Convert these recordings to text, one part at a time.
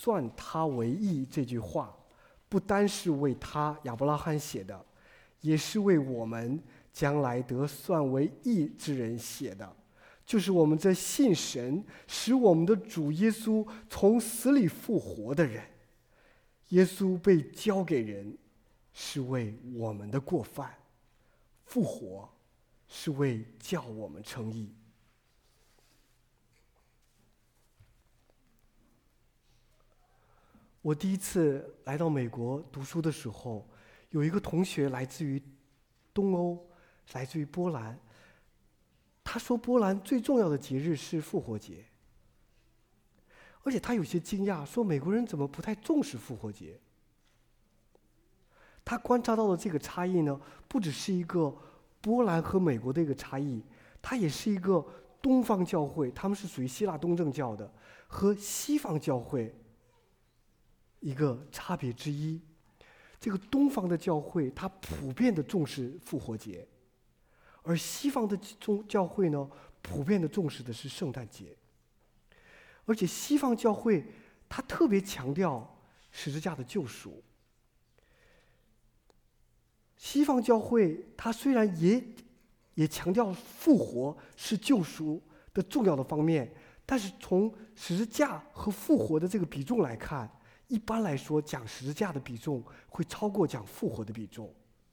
算他为义这句话，不单是为他亚伯拉罕写的，也是为我们将来得算为义之人写的，就是我们这信神使我们的主耶稣从死里复活的人。耶稣被交给人，是为我们的过犯；复活是为叫我们称义。我第一次来到美国读书的时候，有一个同学来自于东欧，来自于波兰。他说波兰最重要的节日是复活节，而且他有些惊讶，说美国人怎么不太重视复活节。他观察到的这个差异呢，不只是一个波兰和美国的一个差异，它也是一个东方教会，他们是属于希腊东正教的，和西方教会一个差别之一。这个东方的教会它普遍的重视复活节，而西方的教会呢，普遍的重视的是圣诞节。而且西方教会它特别强调十字架的救赎。西方教会它虽然也强调复活是救赎的重要的方面，但是从十字架和复活的这个比重来看，一般来说讲十字架的比重会超过讲复活的比重。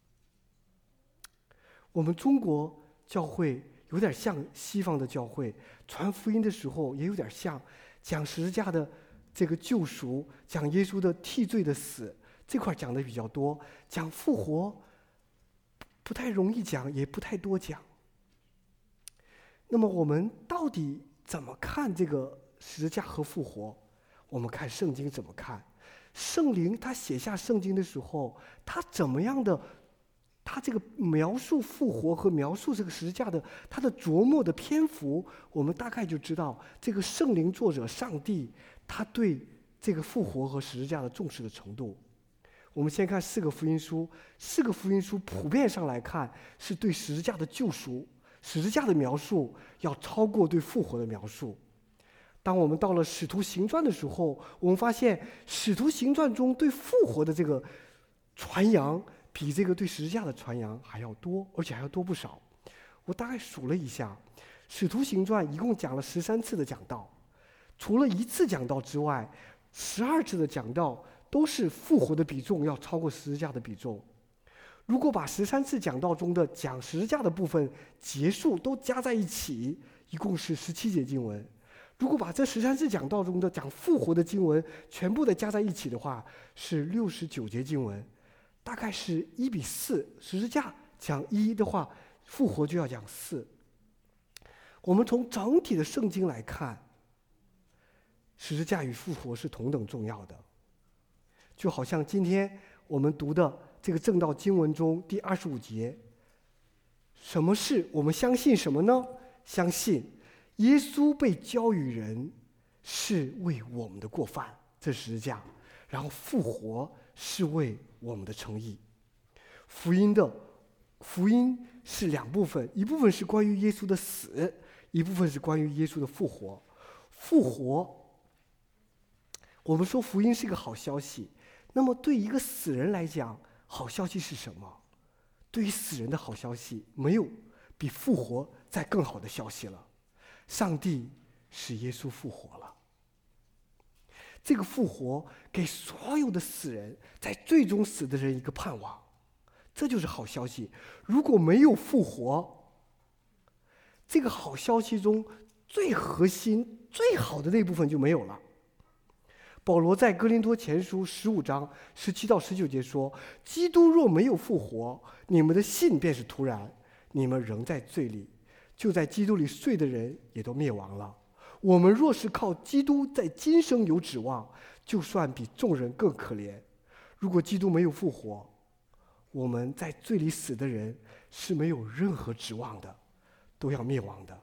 我们中国教会有点像西方的教会，传福音的时候也有点像，讲十字架的这个救赎，讲耶稣的替罪的死，这块讲的比较多，讲复活不太容易讲，也不太多讲。那么我们到底怎么看这个十字架和复活？我们看圣经怎么看？圣灵他写下圣经的时候，他怎么样的？他这个描述复活和描述这个十字架的他的琢磨的篇幅，我们大概就知道这个圣灵作者上帝他对这个复活和十字架的重视的程度。我们先看四个福音书，四个福音书普遍上来看是对十字架的救赎、十字架的描述要超过对复活的描述。当我们到了使徒行传的时候，我们发现使徒行传中对复活的这个传扬比这个对十字架的传扬还要多，而且还要多不少。我大概数了一下，使徒行传一共讲了13次的讲道，除了1次讲道之外，12次的讲道都是复活的比重要超过十字架的比重。如果把13次讲道中的讲十字架的部分节数都加在一起，一共是17节经文。如果把这13次讲道中的讲复活的经文全部的加在一起的话，是69节经文，大概是1:4。十字架讲1的话，复活就要讲4。我们从整体的圣经来看，十字架与复活是同等重要的。就好像今天我们读的这个正道经文中第25节，什么是我们相信什么呢？相信耶稣被交与人是为我们的过犯，这十字架，然后复活是为我们的称义。福音是2部分，一部分是关于耶稣的死，一部分是关于耶稣的复活。复活，我们说福音是一个好消息，那么对一个死人来讲，好消息是什么？对于死人的好消息，没有比复活再更好的消息了。上帝使耶稣复活了。这个复活给所有的死人，在最终死的人一个盼望，这就是好消息。如果没有复活，这个好消息中最核心、最好的那部分就没有了。保罗在哥林多前书15章17到19节说：基督若没有复活，你们的信便是徒然，你们仍在罪里，就在基督里睡的人也都灭亡了。我们若是靠基督在今生有指望，就算比众人更可怜。如果基督没有复活，我们在罪里死的人是没有任何指望的，都要灭亡的。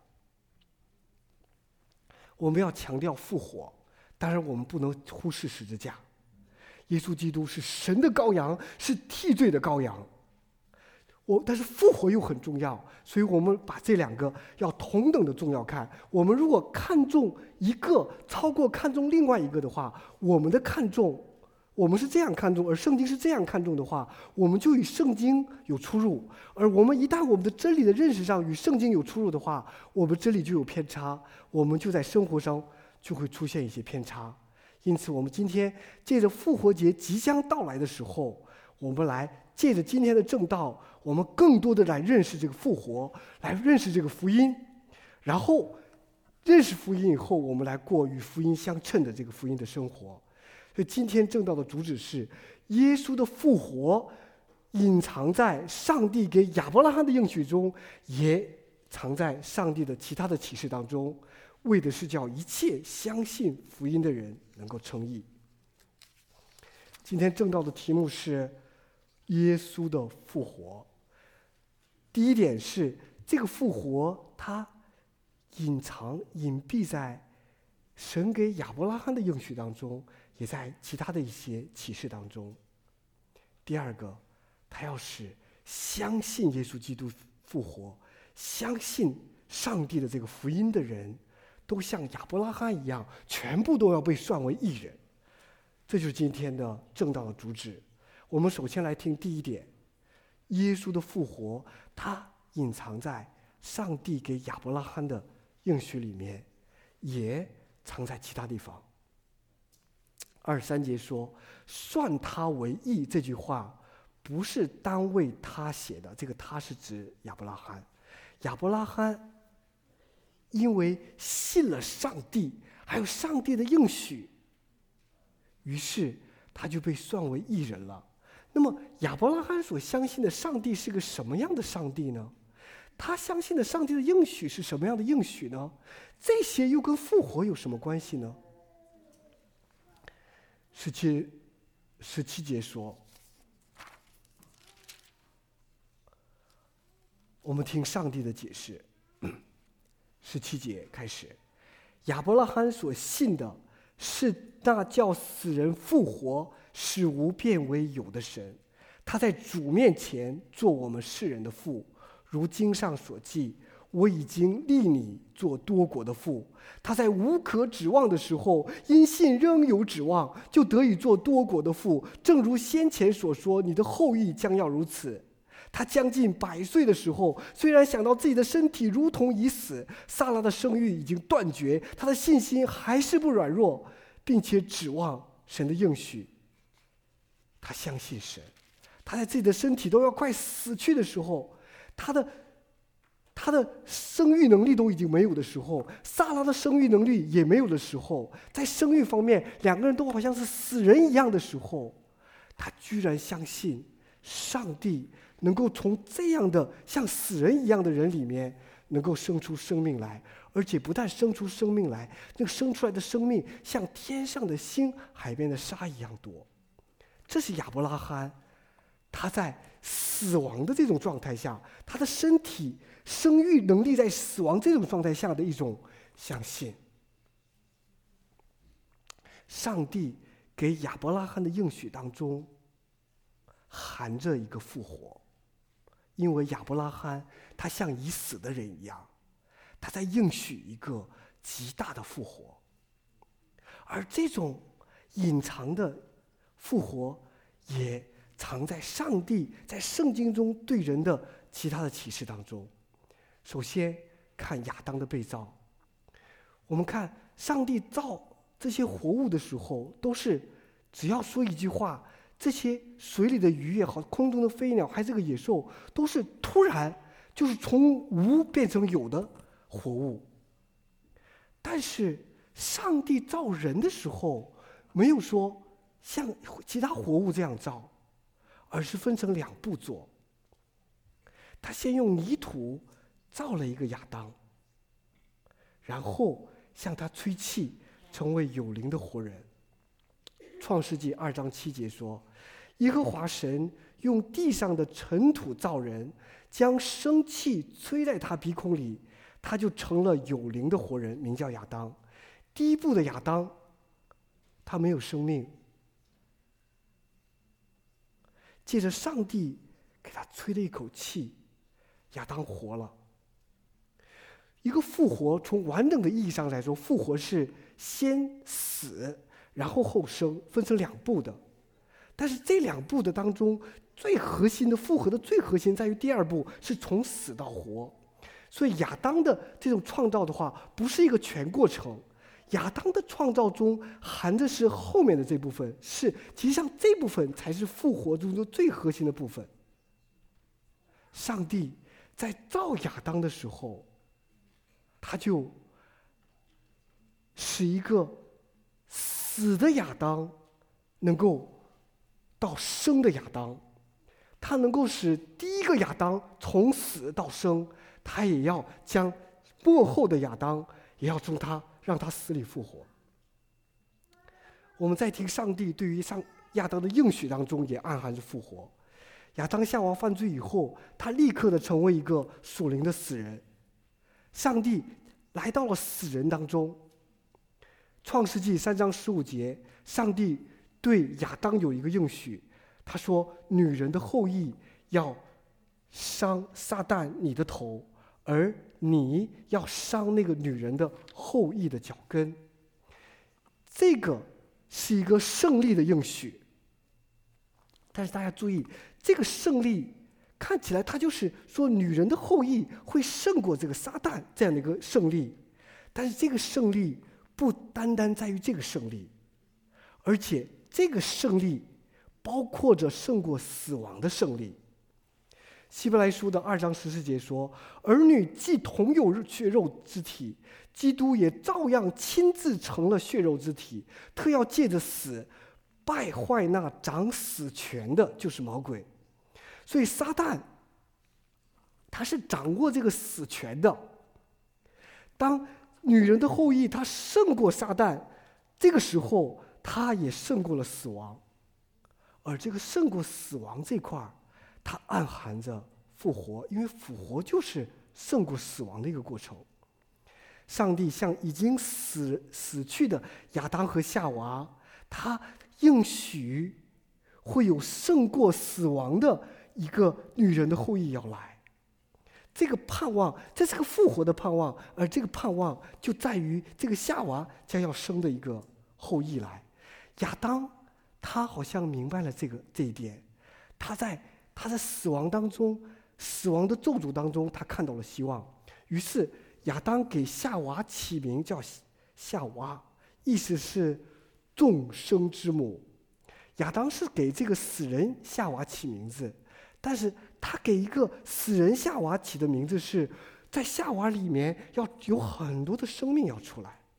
我们要强调复活，当然我们不能忽视十字架。耶稣基督是神的羔羊，是替罪的羔羊。 但是复活又很重要，所以我们把这两个要同等的重要看。我们如果看重一个超过看重另外一个的话，我们的看重，我们是这样看重，而圣经是这样看重的话，我们就与圣经有出入。而我们一旦我们的真理的认识上与圣经有出入的话，我们真理就有偏差，我们就在生活上就会出现一些偏差。因此，我们今天借着复活节即将到来的时候，我们来借着今天的正道，我们更多的来认识这个复活，来认识这个福音，然后认识福音以后，我们来过与福音相称的这个福音的生活。所以今天正道的主旨是，耶稣的复活隐藏在上帝给亚伯拉罕的应许中，也藏在上帝的其他的启示当中，为的是叫一切相信福音的人能够称义。今天正道的题目是耶稣的复活。第一点是，这个复活它隐蔽在神给亚伯拉罕的应许当中，也在其他的一些启示当中。第二个，他要使相信耶稣基督复活，相信上帝的这个福音的人，都像亚伯拉罕一样，全部都要被算为义人。这就是今天的正道的主旨。我们首先来听第一点，耶稣的复活，它隐藏在上帝给亚伯拉罕的应许里面，也藏在其他地方。23节说，算他为义，这句话不是单为他写的，这个他是指亚伯拉罕。亚伯拉罕因为信了上帝，还有上帝的应许，于是他就被算为义人了。那么亚伯拉罕所相信的上帝是个什么样的上帝呢？他相信的上帝的应许是什么样的应许呢？这些又跟复活有什么关系呢？17节说，我们听上帝的解释。17节开始，亚伯拉罕所信的是那叫死人复活，使无变为有的神。他在主面前做我们世人的父，如经上所记，我已经立你做多国的父。他在无可指望的时候，因信仍有指望，就得以做多国的父。正如先前所说，你的后裔将要如此。他将近100岁的时候，虽然想到自己的身体如同已死，撒拉的生育已经断绝，他的信心还是不软弱，并且指望神的应许。他相信神。他在自己的身体都要快死去的时候，他的生育能力都已经没有的时候，撒拉的生育能力也没有的时候，在生育方面两个人都好像是死人一样的时候，他居然相信上帝能够从这样的像死人一样的人里面能够生出生命来，而且不但生出生命来，那个生出来的生命像天上的星、海边的沙一样多。这是亚伯拉罕他在死亡的这种状态下，他的身体生育能力在死亡这种状态下的一种相信。上帝给亚伯拉罕的应许当中含着一个复活，因为亚伯拉罕他像已死的人一样，他在应许一个极大的复活。而这种隐藏的复活也藏在上帝在圣经中对人的其他的启示当中。首先看亚当的被造，我们看上帝造这些活物的时候，都是只要说一句话，这些水里的鱼也好，空中的飞鸟还是这个野兽，都是突然就是从无变成有的活物。但是上帝造人的时候，没有说像其他活物这样造，而是分成2步做。他先用泥土造了一个亚当，然后向他吹气，成为有灵的活人。创世纪2章7节说，耶和华神用地上的尘土造人，将生气吹在他鼻孔里，他就成了有灵的活人，名叫亚当。第一步的亚当，他没有生命。借着上帝给他吹了一口气，亚当活了。一个复活，从完整的意义上来说，复活是先死然后后生，分成两步的。但是这两步的当中，最核心的复活的最核心在于第二步，是从死到活。所以亚当的这种创造的话，不是一个全过程。亚当的创造中含的是后面的这部分，实际上这部分才是复活中的最核心的部分。上帝在造亚当的时候，他就使一个死的亚当能够到生的亚当，他能够使第一个亚当从死到生，他也要将末后的亚当也要让他死里复活。我们在听上帝对于亚当的应许当中也暗含着复活。亚当夏娃犯罪以后，他立刻的成为一个属灵的死人。上帝来到了死人当中。创世纪3章15节，上帝对亚当有一个应许，他说：“女人的后裔要伤撒旦你的头，而你要伤那个女人的后裔的脚跟。”这个是一个胜利的应许。但是大家注意，这个胜利看起来它就是说女人的后裔会胜过这个撒旦这样的一个胜利。但是这个胜利不单单在于这个胜利，而且这个胜利包括着胜过死亡的胜利。希伯来书的2章14节说：“儿女既同有血肉之体，基督也照样亲自成了血肉之体，特要借着死败坏那掌死权的，就是魔鬼。”所以撒旦他是掌握这个死权的。当女人的后裔他胜过撒旦，这个时候他也胜过了死亡。而这个胜过死亡这块儿，它暗含着复活，因为复活就是胜过死亡的一个过程。上帝向已经死去的亚当和夏娃，他应许会有胜过死亡的一个女人的后裔要来。这个盼望，这是个复活的盼望，而这个盼望就在于这个夏娃将要生的一个后裔来。亚当他好像明白了这一点，他在死亡当中，死亡的咒诅当中，他看到了希望。于是亚当给夏娃起名叫夏娃，意思是众生之母。亚当是给这个死人夏娃起名字，但是他给一个死人夏娃起的名字是在夏娃里面要有很多的生命要出来。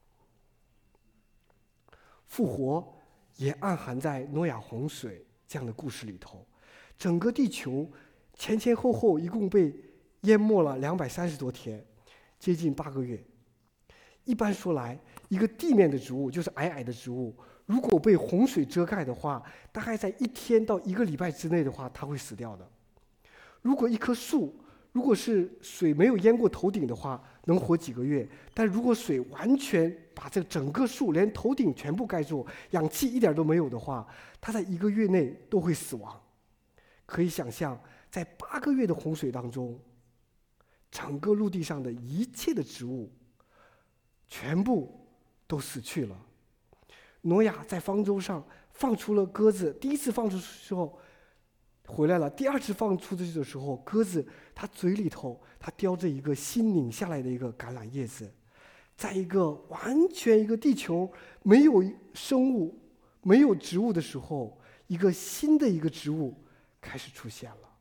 复活也暗含在挪亚洪水这样的故事里头，整个地球前后后一共被淹没了230多天，接近8个月。一般说来，一个地面的植物，就是矮的植物，如果被洪水遮盖的话，大概在1天到1个礼拜之内的话，它会死掉的。如果一棵树，如果是水没有淹过头顶的话，能活几个月，但如果水完全把这整个树连头顶全部盖住，氧气一点都没有的话，它在1个月内都会死亡。可以想象，在8个月的洪水当中，整个陆地上的一切的植物全部都死去了。挪亚在方舟上放出了鸽子，第一次放出去的时候回来了，第二次放出去的时候，鸽子它嘴里头它叼着一个新拧下来的一个橄榄叶子，在一个完全一个地球没有生物没有植物的时候，一个新的一个植物开始出现了。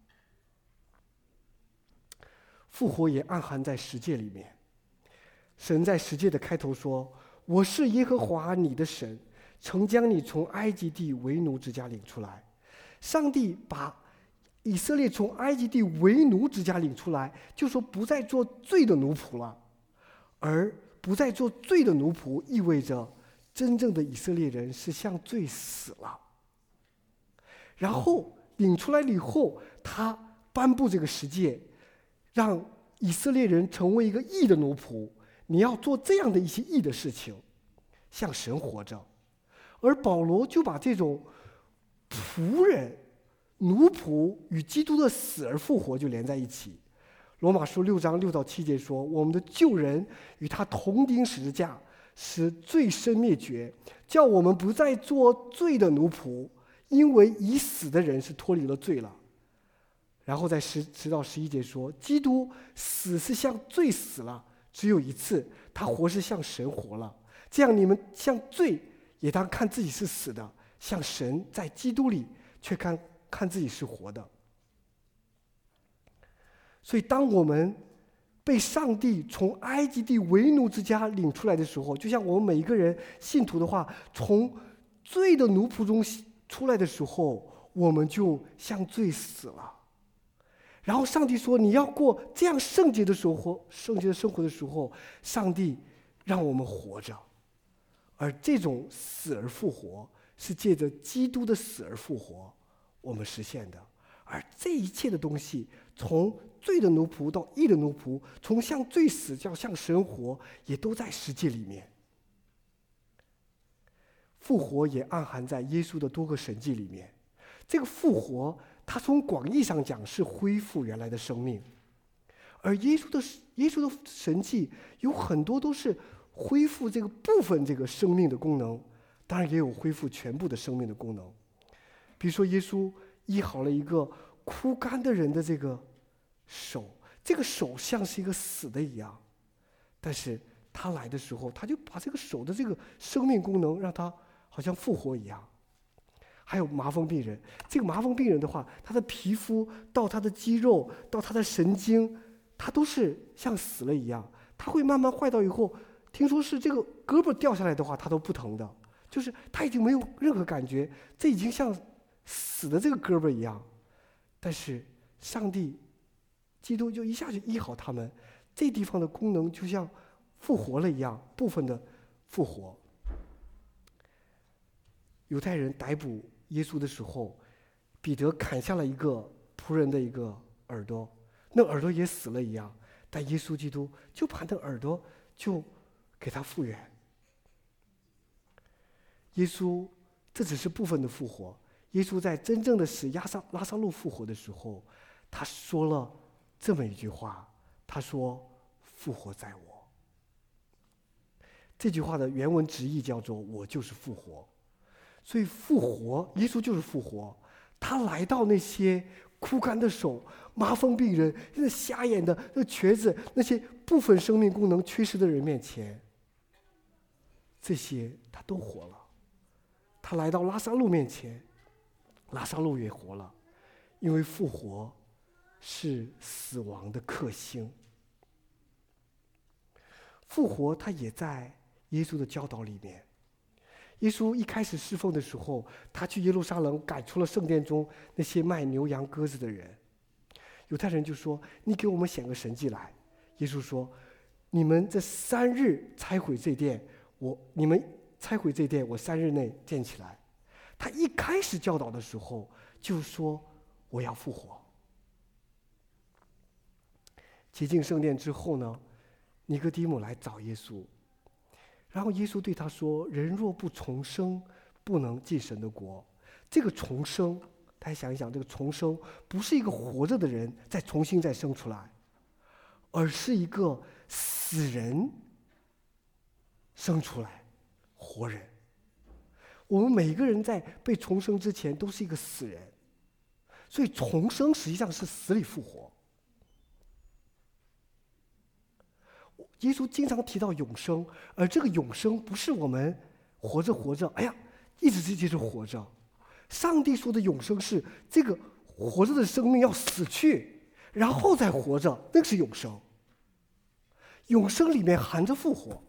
复活也暗含在十诫里面。神在十诫的开头说：“我是耶和华你的神，曾将你从埃及地为奴之家领出来。”上帝把以色列从埃及地为奴之家领出来，就说不再做罪的奴仆了。而不再做罪的奴仆，意味着真正的以色列人是向罪死了。然后领出来了以后，他颁布这个十诫，让以色列人成为一个义的奴仆。你要做这样的一些义的事情，向神活着。而保罗就把这种仆人奴仆与基督的死而复活就连在一起。罗马书6章6到7节说，我们的旧人与他同钉十字架，使罪身灭绝，叫我们不再做罪的奴仆，因为已死的人是脱离了罪了。然后在10到11节说，基督死是向罪死了，只有一次，他活是向神活了。这样你们向罪也当看自己是死的，向神在基督里却看自己是活的。所以当我们被上帝从埃及地为奴之家领出来的时候，就像我们每一个人信徒的话，从罪的奴仆中出来的时候，我们就向罪死了。然后上帝说，你要过这样圣洁的生活的时候，上帝让我们活着。而这种死而复活是借着基督的死而复活我们实现的。而这一切的东西，从罪的奴仆到义的奴仆，从向罪死叫向神活，也都在实际里面。复活也暗含在耶稣的多个神迹里面。这个复活，它从广义上讲是恢复原来的生命，而耶稣的神迹有很多都是恢复这个部分这个生命的功能，当然也有恢复全部的生命的功能。比如说耶稣医好了一个枯干的人的这个手，这个手像是一个死的一样，但是他来的时候，他就把这个手的这个生命功能让他好像复活一样。还有麻风病人，这个麻风病人的话，他的皮肤到他的肌肉到他的神经，他都是像死了一样，他会慢慢坏到以后，听说是这个胳膊掉下来的话，他都不疼的，就是他已经没有任何感觉，这已经像死的这个胳膊一样。但是上帝基督就一下就医好他们，这地方的功能就像复活了一样，部分的复活。犹太人逮捕耶稣的时候，彼得砍下了一个仆人的一个耳朵，那耳朵也死了一样，但耶稣基督就把那耳朵就给他复原。耶稣这只是部分的复活，耶稣在真正的使拉撒路复活的时候，他说了这么一句话，他说复活在我。这句话的原文直译叫做我就是复活。所以复活，耶稣就是复活，他来到那些枯干的手、麻风病人、那瞎眼的、那瘸子、那些部分生命功能缺失的人面前，这些他都活了。他来到拉撒路面前，拉撒路也活了，因为复活是死亡的克星。复活他也在耶稣的教导里面。耶稣一开始侍奉的时候，他去耶路撒冷赶出了圣殿中那些卖牛羊鸽子的人。犹太人就说，你给我们显个神迹来。耶稣说，你们这3日拆毁这殿，我3日内建起来。他一开始教导的时候就说，我要复活。洁净圣殿之后呢，尼哥底母来找耶稣，然后耶稣对他说，人若不重生，不能进神的国。这个重生，大家想一想，这个重生不是一个活着的人再重新再生出来，而是一个死人生出来活人。我们每个人在被重生之前都是一个死人，所以重生实际上是死里复活。耶稣经常提到永生，而这个永生不是我们活着活着，哎呀，一直接着活着。上帝说的永生是这个活着的生命要死去，然后再活着，那个是永生。永生里面含着复活。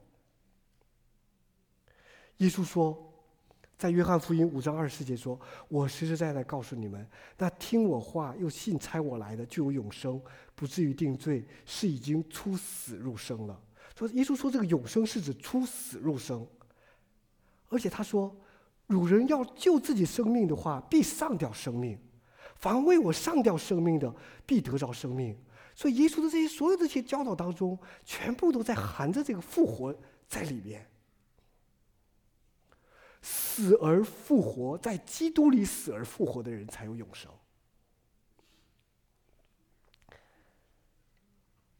耶稣说，在约翰福音5章24节说，我实实在在告诉你们，那听我话又信差我来的就有永生，不至于定罪，是已经出死入生了。说耶稣说这个永生是指出死入生，而且他说，汝人要救自己生命的话，必丧掉生命；凡为我丧掉生命的，必得着生命。所以耶稣的这些所有的这些教导当中，全部都在含着这个复活在里面。死而复活，在基督里死而复活的人才有永生。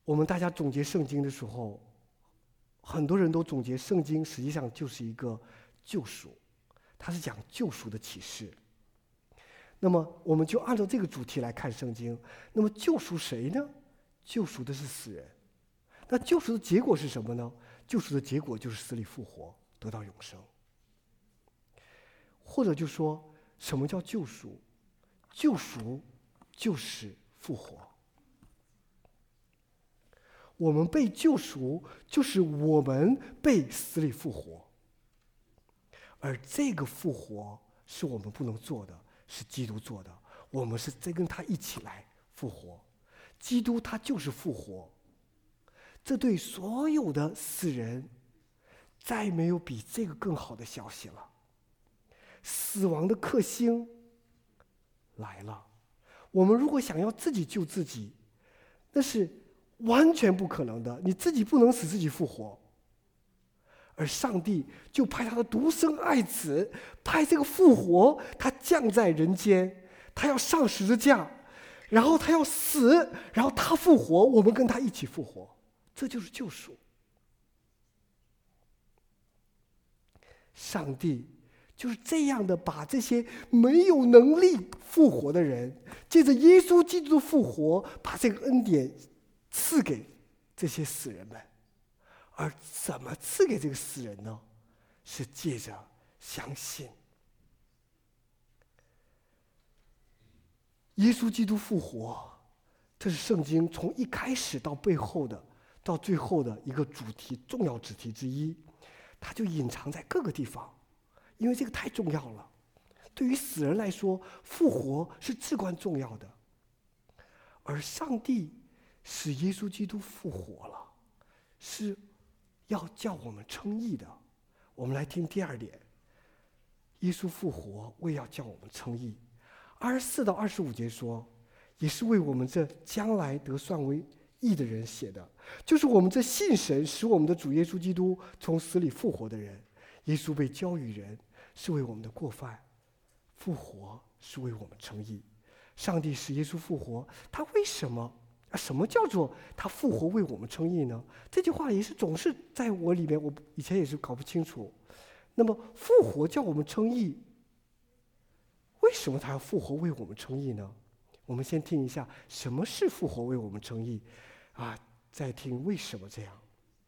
我们大家总结圣经的时候，很多人都总结圣经实际上就是一个救赎，它是讲救赎的启示。那么我们就按照这个主题来看圣经。那么救赎谁呢？救赎的是死人。那救赎的结果是什么呢？救赎的结果就是死里复活，得到永生。或者就说，什么叫救赎？救赎就是复活。我们被救赎，就是我们被死里复活。而这个复活是我们不能做的，是基督做的。我们是在跟他一起来复活。基督他就是复活。这对所有的死人，再没有比这个更好的消息了。死亡的克星来了。我们如果想要自己救自己，那是完全不可能的。你自己不能使自己复活。而上帝就派他的独生爱子，派这个复活，他降在人间，他要上十字架，然后他要死，然后他复活，我们跟他一起复活，这就是救赎。上帝就是这样的把这些没有能力复活的人，借着耶稣基督的复活，把这个恩典赐给这些死人们。而怎么赐给这个死人呢？是借着相信耶稣基督复活。这是圣经从一开始到背后的，到最后的一个主题，重要主题之一。它就隐藏在各个地方，因为这个太重要了。对于死人来说，复活是至关重要的。而上帝使耶稣基督复活了，是要叫我们称义的。我们来听第二点，耶稣复活为要叫我们称义。24到25节说，也是为我们这将来得算为义的人写的，就是我们这信神使我们的主耶稣基督从死里复活的人。耶稣被交与人，是为我们的过犯；复活是为我们称义。上帝使耶稣复活，他为什么？什么叫做他复活为我们称义呢？这句话也是总是在我里面，我以前也是搞不清楚。那么复活叫我们称义，为什么他要复活为我们称义呢？我们先听一下什么是复活为我们称义，再听为什么这样。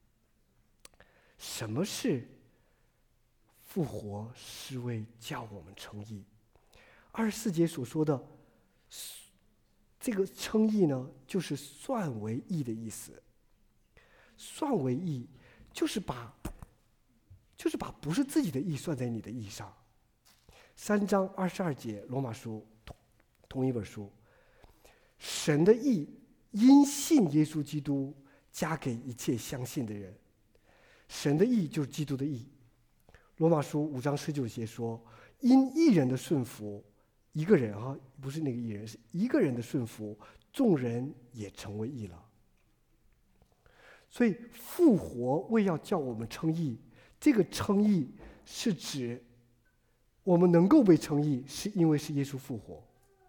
什么是复活是为叫我们称义？24节所说的这个称义呢，就是算为义的意思。算为义就是把不是自己的义算在你的义上。3章22节，罗马书同一本书，神的义因信耶稣基督加给一切相信的人。神的义就是基督的义。罗马书5章19节说，因一人的顺服，一个人不是那个一人，是一个人的顺服，众人也成为义了。所以复活为要叫我们称义，这个称义是指我们能够被称义，是因为是耶稣复活。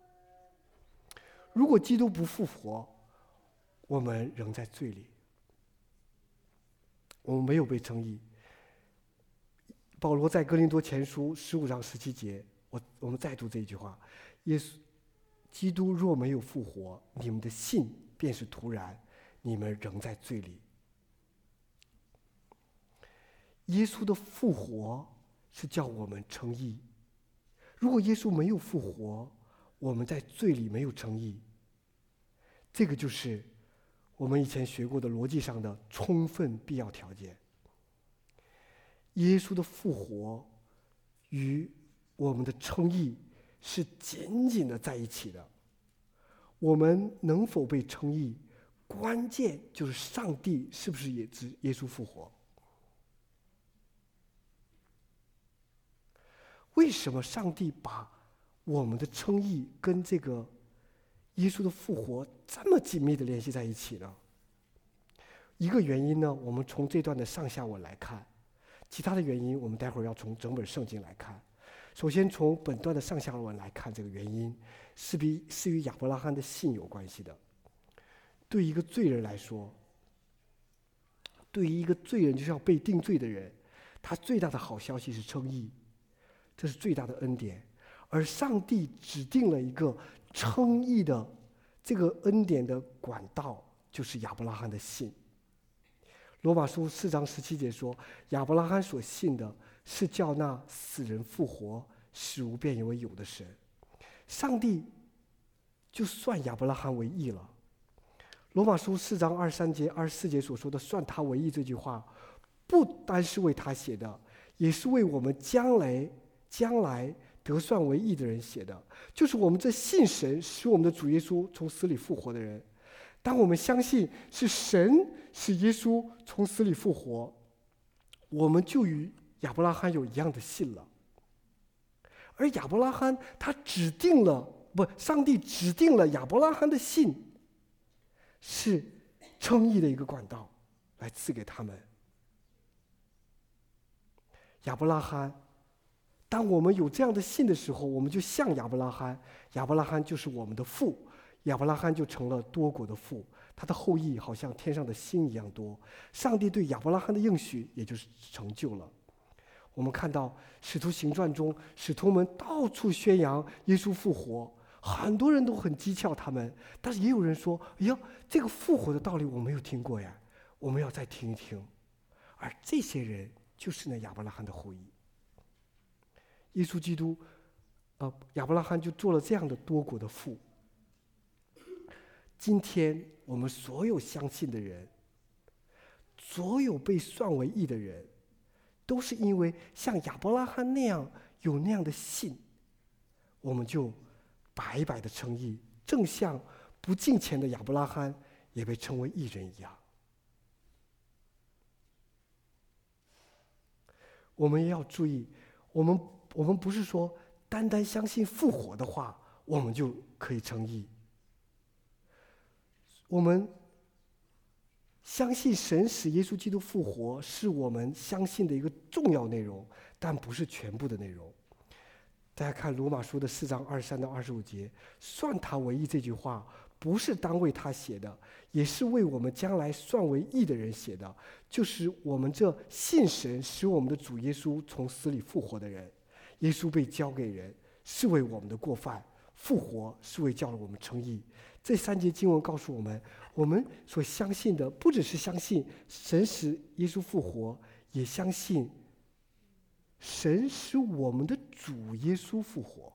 如果基督不复活，我们仍在罪里，我们没有被称义。保罗在哥林多前书15章17节，我们再读这一句话：基督若没有复活，你们的信便是徒然，你们仍在罪里。耶稣的复活是叫我们称义。如果耶稣没有复活，我们在罪里没有称义。这个就是我们以前学过的逻辑上的充分必要条件。耶稣的复活与我们的称义是紧紧的在一起的。我们能否被称义，关键就是上帝是不是也知耶稣复活。为什么上帝把我们的称义跟这个耶稣的复活这么紧密的联系在一起呢？一个原因呢，我们从这段的上下文来看；其他的原因，我们待会儿要从整本圣经来看。首先从本段的上下文来看，这个原因是与亚伯拉罕的信有关系的。对一个罪人来说， 对于一个罪人，就像被定罪的人，他最大的好消息是称义，这是最大的恩典。而上帝指定了一个称义的这个恩典的管道，就是亚伯拉罕的信。罗马书4章17节说，亚伯拉罕所信的是叫那死人复活、使无变为有的神。上帝就算亚伯拉罕为义了。罗马书4章23节、24节所说的算他为义这句话，不单是为他写的，也是为我们将来得算为义的人写的，就是我们这信神使我们的主耶稣从死里复活的人。当我们相信是神使耶稣从死里复活，我们就与亚伯拉罕有一样的信了。而亚伯拉罕上帝指定了亚伯拉罕的信是称义的一个管道，来赐给他们。亚伯拉罕，当我们有这样的信的时候，我们就像亚伯拉罕，亚伯拉罕就是我们的父，亚伯拉罕就成了多国的父，他的后裔好像天上的星一样多。上帝对亚伯拉罕的应许也就是成就了。我们看到使徒行传中，使徒们到处宣扬耶稣复活，很多人都很讥诮他们，但是也有人说，哎呀，这个复活的道理我没有听过呀，我们要再听一听。而这些人就是那亚伯拉罕的后裔。耶稣基督亚伯拉罕就做了这样的多国的父。今天我们所有相信的人，所有被算为义的人，都是因为像亚伯拉罕那样有那样的信，我们就白白的称义，正像不敬虔的亚伯拉罕也被称为义人一样。我们也要注意，我们不是说单单相信复活的话，我们就可以称义。我们相信神使耶稣基督复活，是我们相信的一个重要内容，但不是全部的内容。大家看罗马书的4章23到25节，算他为义这句话，不是单为他写的，也是为我们将来算为义的人写的，就是我们这信神使我们的主耶稣从死里复活的人。耶稣被交给人，是为我们的过犯；复活是为叫了我们称义。这3节经文告诉我们，我们所相信的不只是相信神使耶稣复活，也相信神使我们的主耶稣复活，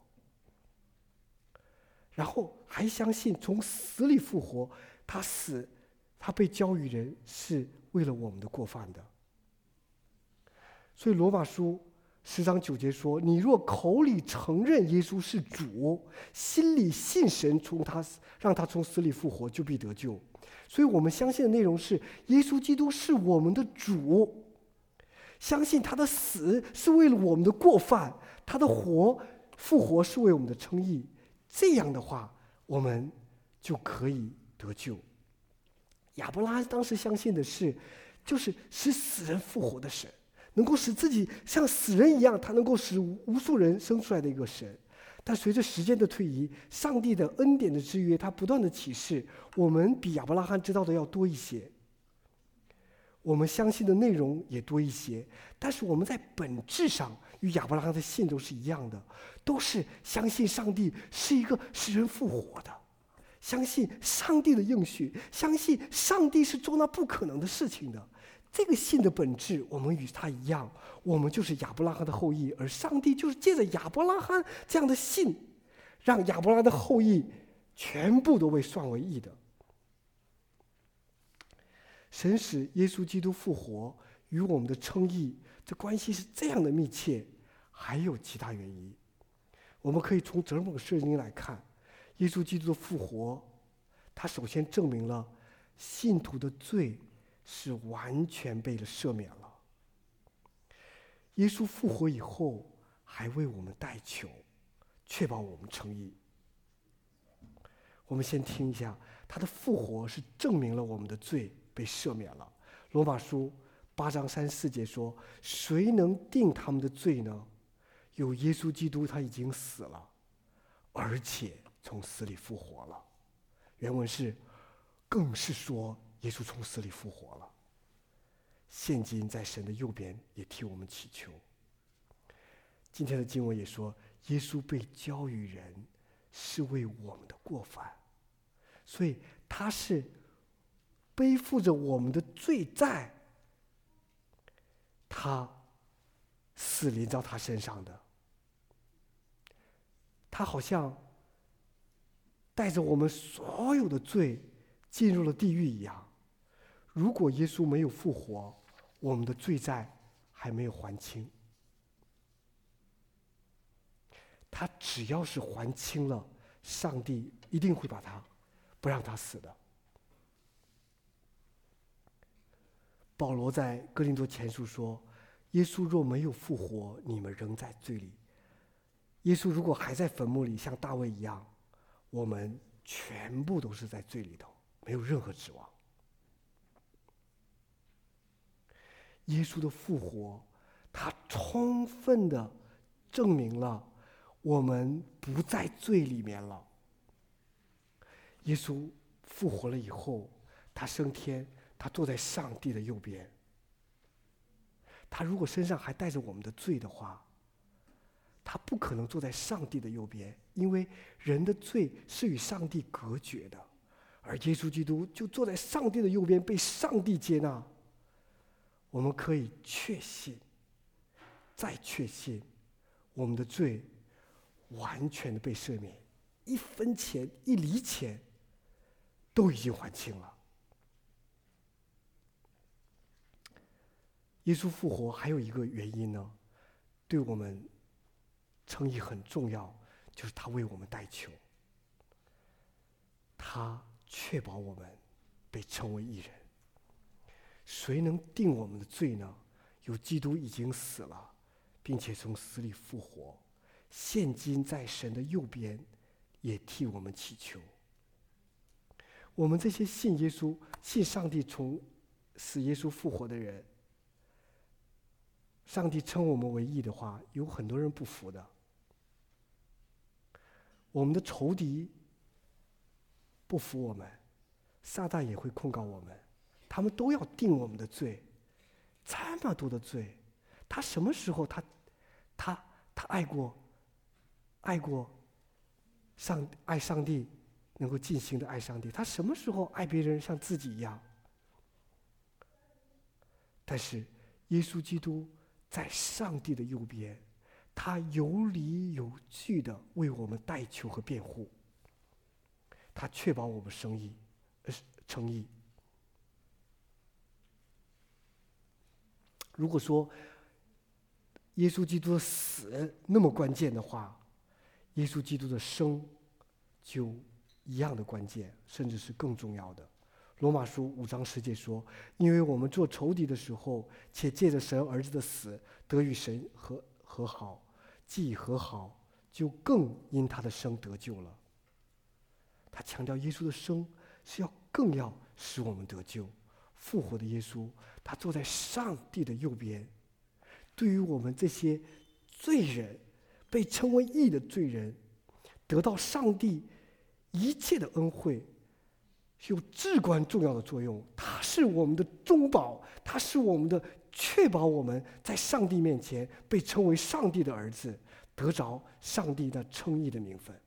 然后还相信从死里复活，他被交于人，是为了我们的过犯的。所以罗马书10章9节说，你若口里承认耶稣是主，心里信神让他从死里复活，就必得救。所以我们相信的内容是，耶稣基督是我们的主，相信他的死是为了我们的过犯，他的复活是为我们的称义。这样的话，我们就可以得救。亚伯拉罕当时相信的就是使死人复活的神，能够使自己像死人一样，他能够使无数人生出来的一个神。但随着时间的推移，上帝的恩典的制约，他不断的启示，我们比亚伯拉罕知道的要多一些，我们相信的内容也多一些，但是我们在本质上与亚伯拉罕的信都是一样的，都是相信上帝是一个使人复活的，相信上帝的应许，相信上帝是做那不可能的事情的。这个信的本质，我们与他一样，我们就是亚伯拉罕的后裔，而上帝就是借着亚伯拉罕这样的信，让亚伯拉罕的后裔全部都被算为义的。神使耶稣基督复活与我们的称义，这关系是这样的密切，还有其他原因。我们可以从整本圣经来看，耶稣基督的复活，他首先证明了信徒的罪是完全被赦免了。耶稣复活以后，还为我们代求，确保我们称义。我们先听一下，他的复活是证明了我们的罪被赦免了。罗马书8章3、4节说，谁能定他们的罪呢？有耶稣基督，他已经死了，而且从死里复活了。原文是，更是说耶稣从死里复活了。 现今在神的右边，也替我们祈求。今天的经文也说，耶稣被交于人，是为我们的过犯，所以他是背负着我们的罪债，他死临到他身上的。他好像带着我们所有的罪进入了地狱一样。如果耶稣没有复活，我们的罪债还没有还清。他只要是还清了，上帝一定会不让他死的。保罗在哥林多前书说，耶稣若没有复活，你们仍在罪里。耶稣如果还在坟墓里，像大卫一样，我们全部都是在罪里头，没有任何指望。耶稣的复活，他充分的证明了我们不在罪里面了。耶稣复活了以后，他升天，他坐在上帝的右边。他如果身上还带着我们的罪的话，他不可能坐在上帝的右边，因为人的罪是与上帝隔绝的，而耶稣基督就坐在上帝的右边，被上帝接纳。我们可以确信，再确信，我们的罪完全的被赦免，一分钱一厘钱都已经还清了。耶稣复活还有一个原因呢，对我们称义很重要，就是他为我们代求，他确保我们被称为义人。谁能定我们的罪呢？有基督已经死了，并且从死里复活，现今在神的右边，也替我们祈求。我们这些信耶稣、信上帝从死耶稣复活的人，上帝称我们为义的话，有很多人不服的。我们的仇敌不服我们，撒旦也会控告我们，他们都要定我们的罪，这么多的罪，他什么时候他爱过爱上帝，能够尽心的爱上帝？他什么时候爱别人像自己一样？但是耶稣基督在上帝的右边，他有理有据的为我们代求和辩护，他确保我们称义。如果说耶稣基督的死那么关键的话，耶稣基督的生就一样的关键，甚至是更重要的。罗马书5章10节说，因为我们做仇敌的时候，且借着神儿子的死得与神和好，既已和好，就更因他的生得救了。他强调耶稣的生是更要使我们得救。复活的耶稣，他坐在上帝的右边，对于我们这些罪人，被称为义的罪人，得到上帝一切的恩惠，有至关重要的作用。他是我们的中保，他是我们的确保我们在上帝面前被称为上帝的儿子，得着上帝的称义的名分。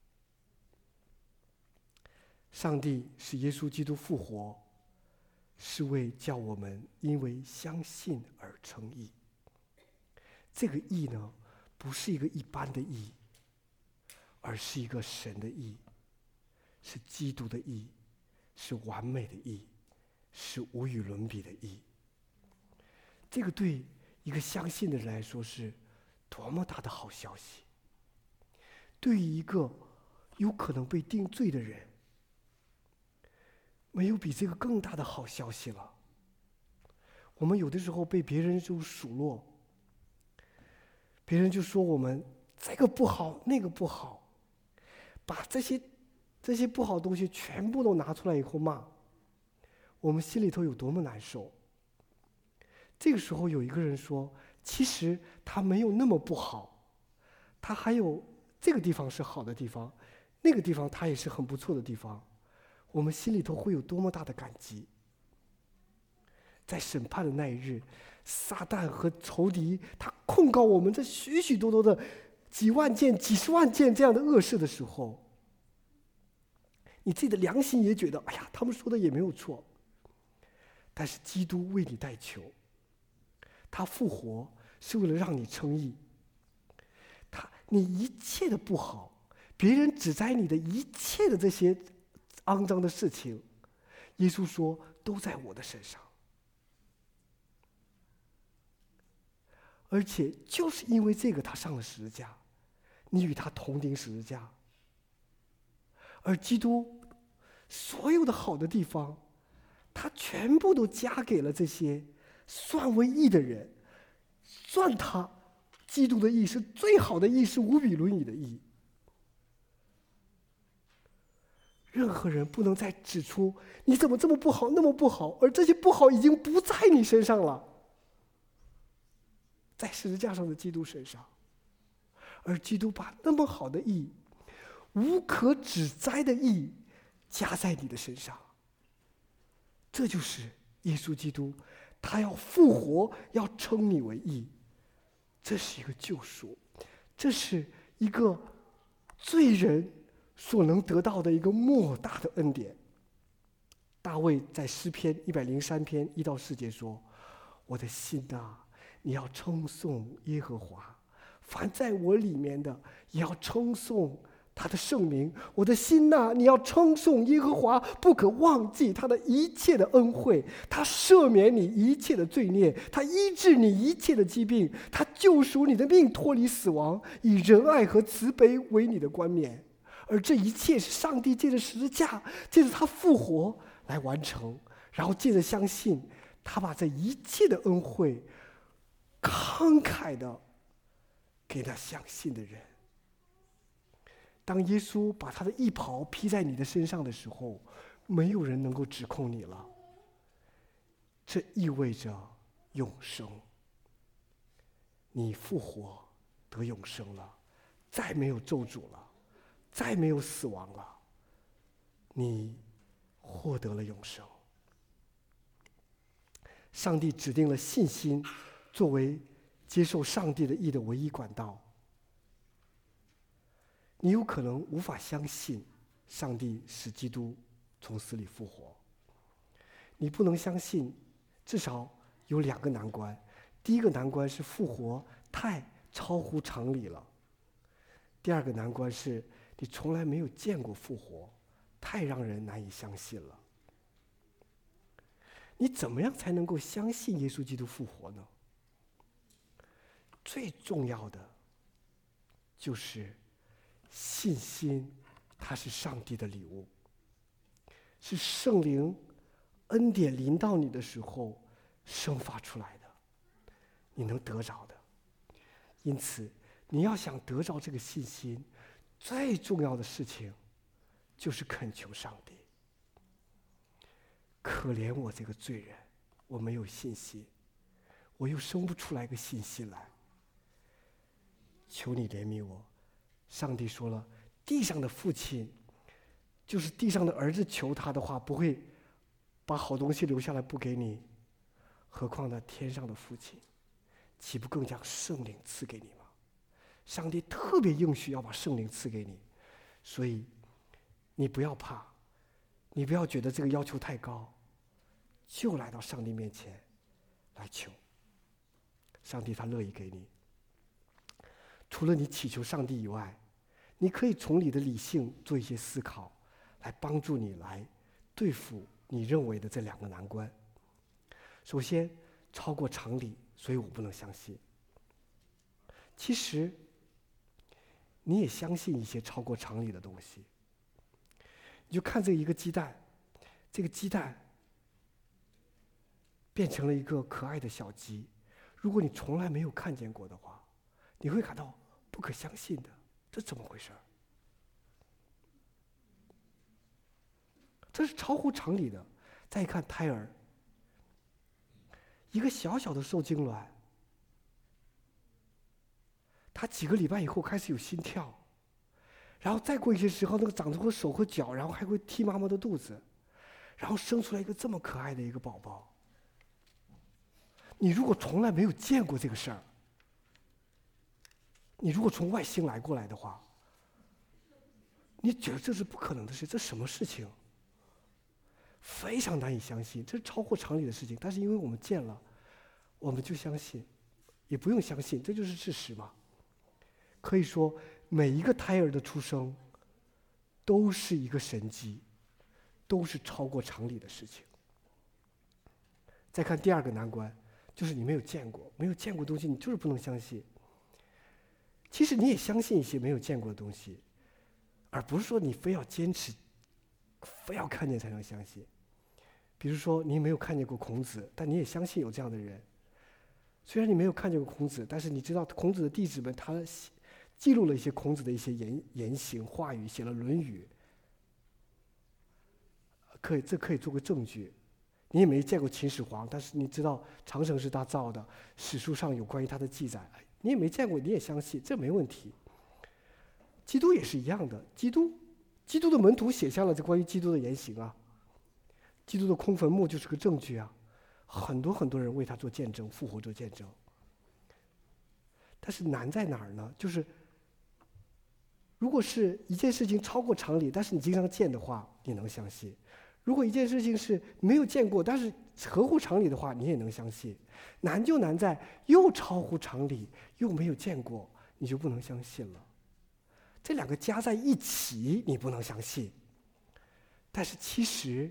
上帝使耶稣基督复活，是为叫我们因为相信而称义。这个义呢，不是一个一般的义，而是一个神的义，是基督的义，是完美的义，是无与伦比的义。这个对一个相信的人来说是多么大的好消息！对于一个有可能被定罪的人，没有比这个更大的好消息了。我们有的时候被别人就数落，别人就说我们这个不好那个不好，把这些不好的东西全部都拿出来以后骂，我们心里头有多么难受。这个时候有一个人说，其实他没有那么不好，他还有这个地方是好的地方，那个地方他也是很不错的地方，我们心里头会有多么大的感激。 在审判的那一日，撒旦和仇敌他控告我们这许许多多的几万件、几十万件这样的恶事的时候，你自己的良心也觉得，哎呀，他们说的也没有错。但是基督为你代求，他复活是为了让你称义。你一切的不好，别人指摘你的一切的这些肮脏的事情，耶稣说都在我的身上。而且就是因为这个，他上了十字架，你与他同钉十字架。而基督所有的好的地方，他全部都加给了这些算为义的人，算他基督的义是最好的义，是无比伦以的义。任何人不能再指出你怎么这么不好，那么不好，而这些不好已经不在你身上了，在十字架上的基督身上。而基督把那么好的义，无可指摘的义加在你的身上。这就是耶稣基督，他要复活，要称你为义。这是一个救赎，这是一个罪人所能得到的一个莫大的恩典。大卫在诗篇103篇1到4节说：“我的心啊，你要称颂耶和华，凡在我里面的也要称颂他的圣名。我的心哪，你要称颂耶和华，不可忘记他的一切的恩惠。他赦免你一切的罪孽，他医治你一切的疾病，他救赎你的命脱离死亡，以仁爱和慈悲为你的冠冕。”而这一切是上帝借着十字架，借着他复活来完成，然后借着相信，他把这一切的恩惠慷慨的给那相信的人。当耶稣把他的义袍披在你的身上的时候，没有人能够指控你了。这意味着永生，你复活得永生了，再没有咒诅了，再没有死亡了，你获得了永生。上帝指定了信心作为接受上帝的义的唯一管道。你有可能无法相信上帝使基督从死里复活，你不能相信，至少有2个难关。第一个难关是复活太超乎常理了，第二个难关是你从来没有见过复活，太让人难以相信了。你怎么样才能够相信耶稣基督复活呢？最重要的就是信心，它是上帝的礼物，是圣灵恩典临到你的时候生发出来的，你能得着的。因此你要想得着这个信心，最重要的事情就是恳求上帝。可怜我这个罪人，我没有信心，我又生不出来个信心来，求你怜悯我。上帝说了，地上的父亲，就是地上的儿子求他的话，不会把好东西留下来不给你，何况那天上的父亲，岂不更将圣灵赐给你吗？上帝特别应许要把圣灵赐给你，所以你不要怕，你不要觉得这个要求太高，就来到上帝面前来求，上帝他乐意给你。除了你祈求上帝以外，你可以从你的理性做一些思考，来帮助你来对付你认为的这2个难关。首先，超过常理，所以我不能相信。其实你也相信一些超过常理的东西。你就看这一个鸡蛋，这个鸡蛋变成了一个可爱的小鸡，如果你从来没有看见过的话，你会感到不可相信的，这怎么回事？这是超乎常理的。再看胎儿，一个小小的受精卵，它几个礼拜以后开始有心跳，然后再过一些时候，那个长出个手和脚，然后还会踢妈妈的肚子，然后生出来一个这么可爱的一个宝宝。 你如果从来没有见过这个事儿，你如果从外星来过来的话，你觉得这是不可能的事，这什么事情？非常难以相信，这是超乎常理的事情。但是因为我们见了，我们就相信，也不用相信，这就是事实嘛。可以说，每一个胎儿的出生都是一个神迹，都是超过常理的事情。再看第二个难关，就是你没有见过，没有见过东西，你就是不能相信。其实你也相信一些没有见过的东西，而不是说你非要坚持，非要看见才能相信。比如说，你没有看见过孔子，但你也相信有这样的人。虽然你没有看见过孔子，但是你知道孔子的弟子们，他记录了一些孔子的一些言行话语，写了《论语》，这可以做个证据。你也没见过秦始皇，但是你知道长城是他造的，史书上有关于他的记载，你也没见过，你也相信，这没问题。基督也是一样的，基督的门徒写下了这关于基督的言行啊，基督的空坟墓就是个证据啊，很多人为他做见证，复活做见证。但是难在哪儿呢？就是如果是一件事情超过常理，但是你经常见的话，你能相信；如果一件事情是没有见过，但是合乎常理的话，你也能相信。难就难在又超乎常理，又没有见过，你就不能相信了。这两个加在一起，你不能相信。但是其实，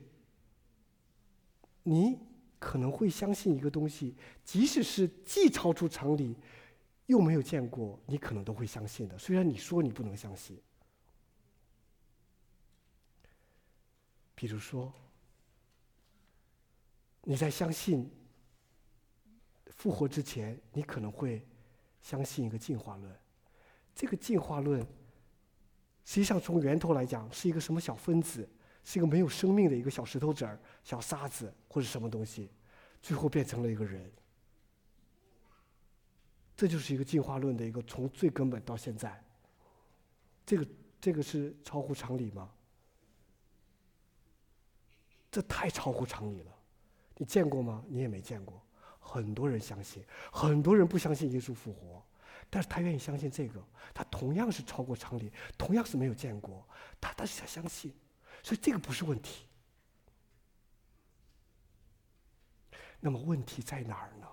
你可能会相信一个东西，即使是既超出常理，又没有见过，你可能都会相信的。虽然你说你不能相信。比如说，你在相信复活之前，你可能会相信一个进化论。这个进化论实际上从源头来讲是一个什么小分子，是一个没有生命的一个小石头子儿、小沙子或者什么东西，最后变成了一个人。这就是一个进化论的一个从最根本到现在。这个是超乎常理吗？这太超乎常理了。你见过吗？你也没见过。很多人相信，很多人不相信耶稣复活，但是他愿意相信这个，他同样是超过常理，同样是没有见过，但是他相信，所以这个不是问题。那么问题在哪儿呢？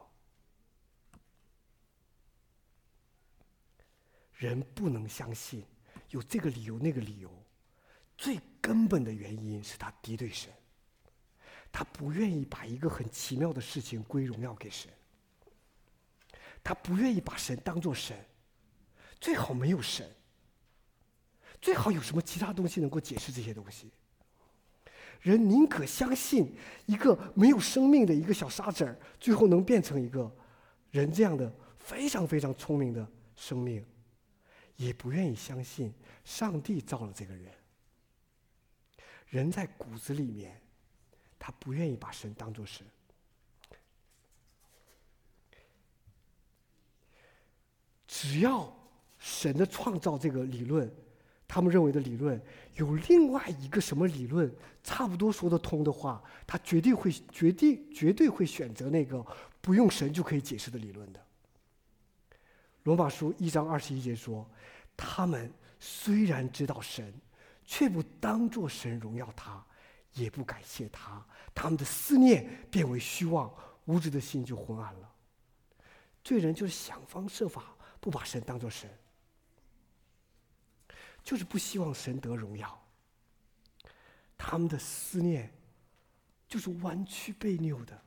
人不能相信，有这个理由那个理由，最根本的原因是他敌对神，他不愿意把一个很奇妙的事情归荣耀给神，他不愿意把神当作神，最好没有神，最好有什么其他东西能够解释这些东西。人宁可相信一个没有生命的一个小沙子儿，最后能变成一个人这样的非常非常聪明的生命，也不愿意相信上帝造了这个人。人在骨子里面，他不愿意把神当作神。只要神的创造这个理论，他们认为的理论有另外一个什么理论差不多说得通的话，他绝对会选择那个不用神就可以解释的理论的。罗马书1章21节说，他们虽然知道神，却不当作神荣耀他，也不感谢他，他们的思念变为虚妄，无知的心就昏暗了。罪人就是想方设法不把神当作神，就是不希望神得荣耀，他们的思念就是弯曲悖拗的。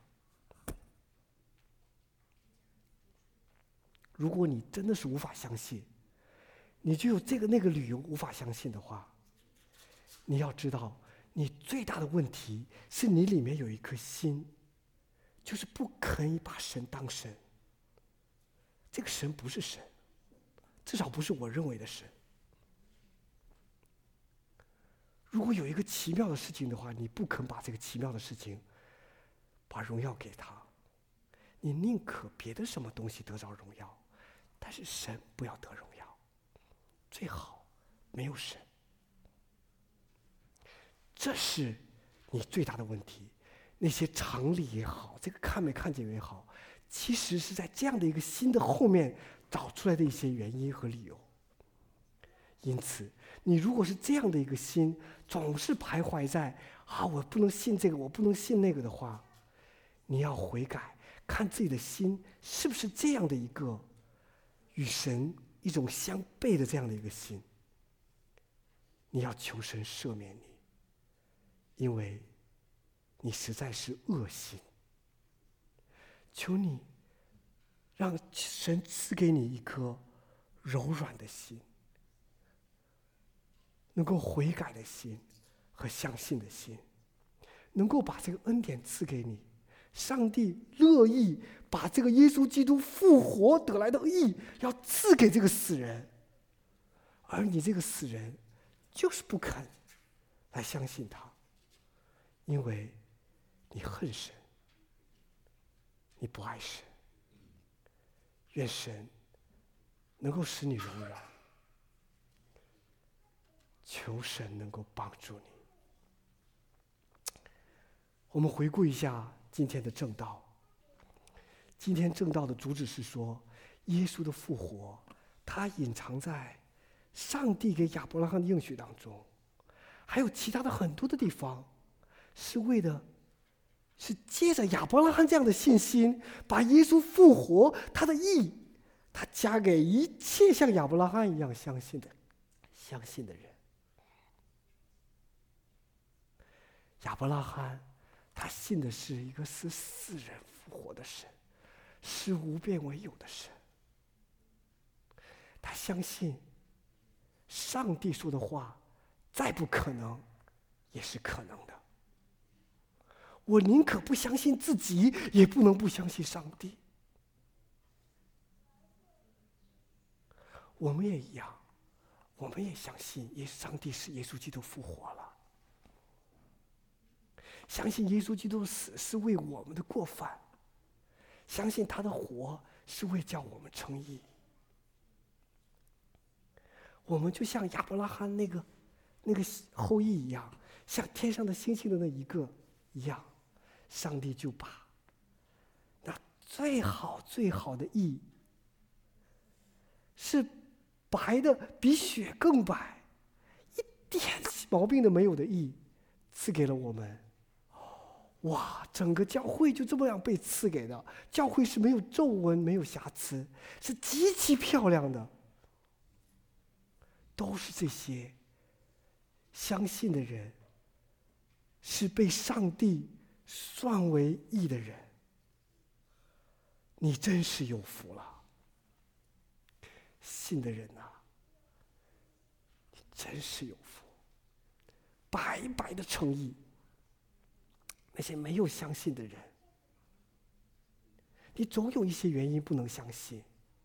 如果你真的是无法相信，你就有这个那个理由无法相信的话，你要知道，你最大的问题是你里面有一颗心，就是不肯把神当神。这个神不是神，至少不是我认为的神。如果有一个奇妙的事情的话，你不肯把这个奇妙的事情把荣耀给他，你宁可别的什么东西得着荣耀，但是神不要得荣耀，最好没有神。这是你最大的问题。那些常理也好，这个看没看见也好， 其实是在这样的一个心的后面找出来的一些原因和理由。因此，你如果是这样的一个心，总是徘徊在我不能信这个，我不能信那个的话，你要悔改，看自己的心是不是这样的一个与神一种相悖的这样的一个心。你要求神赦免你，因为你实在是恶心。求你让神赐给你一颗柔软的心，能够悔改的心和相信的心，能够把这个恩典赐给你。上帝乐意把这个耶稣基督复活得来的义要赐给这个死人，而你这个死人就是不肯来相信他，因为你恨神，你不爱神。愿神能够使你柔软，求神能够帮助你。我们回顾一下今天的正道。今天正道的主旨是说，耶稣的复活，他隐藏在上帝给亚伯拉罕的应许当中，还有其他的很多的地方，是为的是借着亚伯拉罕这样的信心，把耶稣复活他的义，他加给一切像亚伯拉罕一样相信的人。亚伯拉罕他信的是一个使死人复活的神，使无变为有的神。他相信上帝说的话再不可能也是可能的。我宁可不相信自己，也不能不相信上帝。我们也一样，我们也相信上帝使耶稣基督复活了，相信耶稣基督的死是为我们的过犯，相信他的活是为叫我们称义。我们就像亚伯拉罕那个后裔一样，像天上的星星的那一个一样，上帝就把那最好最好的义，是白的比雪更白，一点毛病都没有的义，赐给了我们。哇，整个教会就这么样被赐给的。教会是没有皱纹，没有瑕疵，是极其漂亮的。都是这些相信的人，是被上帝算为义的人。你真是有福了，信的人啊，你真是有福，白白的称义。那些没有相信的人，你总有一些原因不能相信，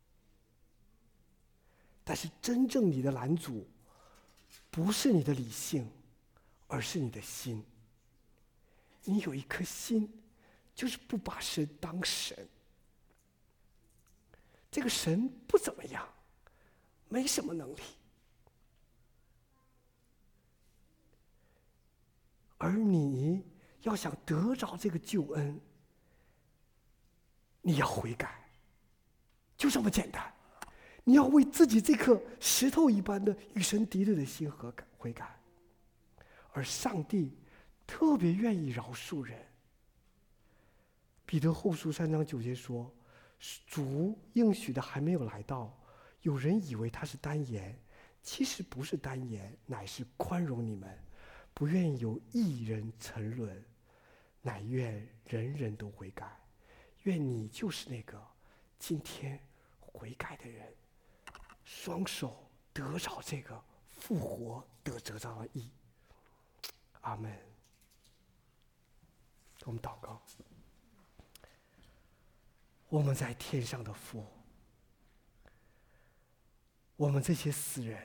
但是真正你的拦阻不是你的理性，而是你的心。你有一颗心，就是不把神当神。这个神不怎么样，没什么能力，而你要想得着这个救恩，你要悔改，就这么简单。你要为自己这颗石头一般的与神敌对的心悔改，而上帝特别愿意饶恕人。彼得后书3章9节说，主应许的还没有来到，有人以为他是单言，其实不是单言，乃是宽容你们，不愿有一人沉沦，乃愿人人都悔改。愿你就是那个今天悔改的人，双手得着这个复活得着的义。阿们。我们祷告。我们在天上的父，我们这些死人，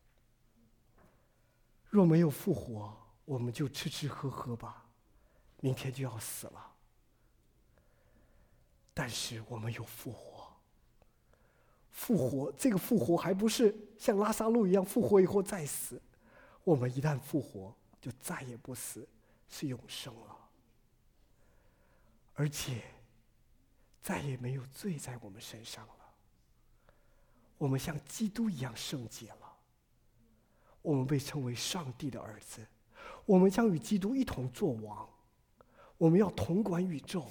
若没有复活，我们就吃吃喝喝吧，明天就要死了。但是我们有复活，这个复活还不是像拉撒路一样复活以后再死，我们一旦复活，就再也不死，是永生了。而且再也没有罪在我们身上了。我们像基督一样圣洁了，我们被称为上帝的儿子，我们将与基督一同作王，我们要统管宇宙。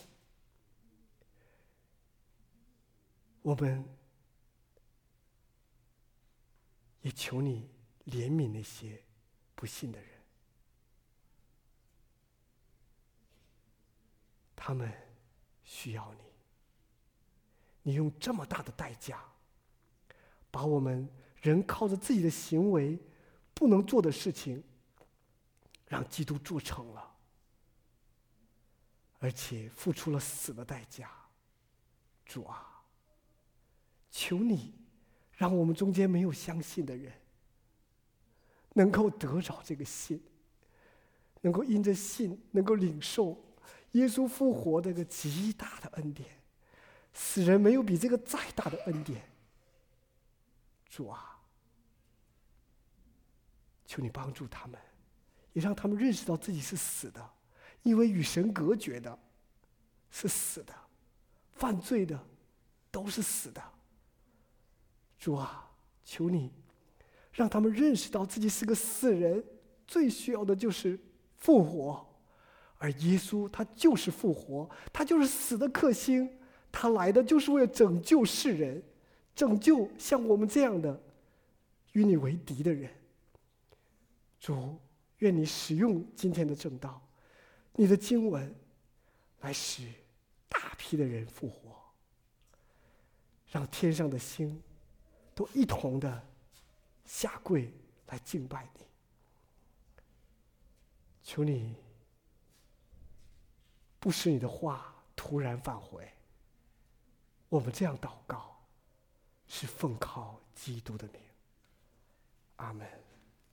我们也求你怜悯那些不信的人，他们需要你。你用这么大的代价，把我们人靠着自己的行为不能做的事情，让基督做成了，而且付出了死的代价。主啊，求你让我们中间没有相信的人能够得着这个信，能够因着信能够领受耶稣复活这个极大的恩典。死人没有比这个再大的恩典。主啊，求你帮助他们，也让他们认识到自己是死的，因为与神隔绝的是死的，犯罪的都是死的。主啊，求你让他们认识到自己是个死人，最需要的就是复活，而耶稣他就是复活，他就是死的克星，他来的就是为了拯救世人，拯救像我们这样的与你为敌的人。主，愿你使用今天的正道，你的经文来使大批的人复活，让天上的星都一同的下跪来敬拜你。求你不使你的话突然返回。我们这样祷告，是奉靠基督的名。阿们。